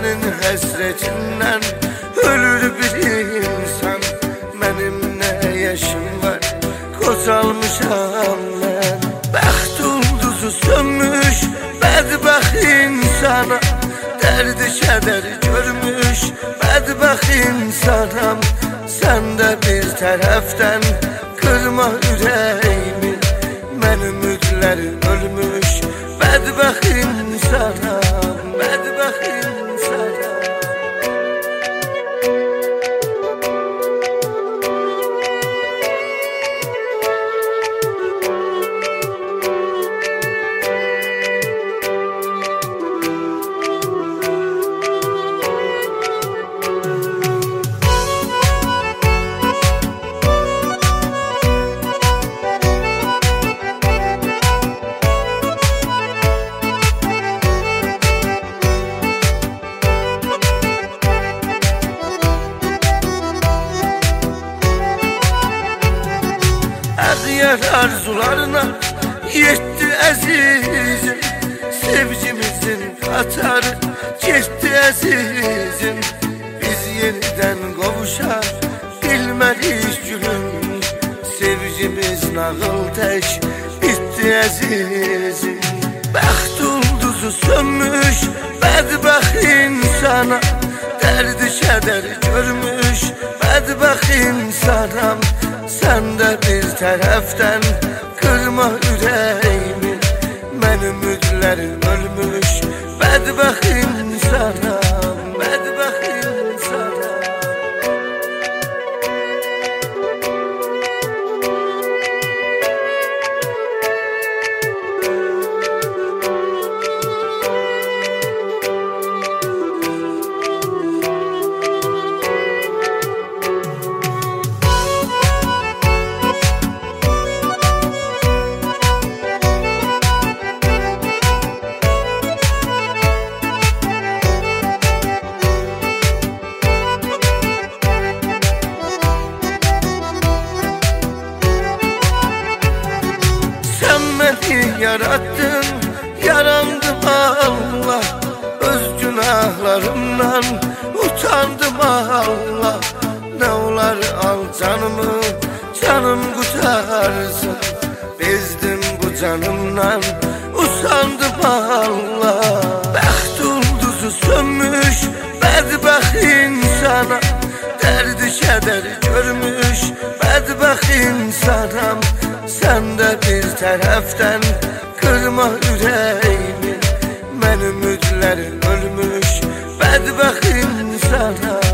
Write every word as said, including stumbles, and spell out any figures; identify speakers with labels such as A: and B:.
A: senin həsretindən ölür bir insan. Mənim nə yaşım var, qocalmışam mən. Bəxt ulduzu sönmüş bədbəxt insana, dərdi kədəri görmüş bədbəxt insanam. Sən də bir tərəfdən qırma ürəyimi, mən ümidləri ölmüş bədbəxt insanam, bədbəxt insanam. Əğyər arzularına yetdi əzizim, sevgimizin qatarı getdi əzizim. Biz yenidən qovuşar bilmərik gülüm, sevgimiz nağıl tək bitdi əzizim. Bəxt ulduzu sönmüş bədbəxt insana, dərdi kədəri görmüş bədbəxt insanam. Sən də bir tərəfdən qırma ürəyimi, mən ümidləri ölmüş bədbəxt insanam, bədbəxt insanam. Yarattın, yarandım Allah, öz günahlarımdan utandım Allah. Ne olar al canımı, canım qutarsın, bezdim bu canımdan usandım Allah. Bəxt ulduzu sönmüş bədbəxt insana, dərdi kədəri görmüş bədbəxt insanam. Sən də bir tərəfdən qırma ürəyimi, mən ümidləri ölmüş bədbəxt insanam.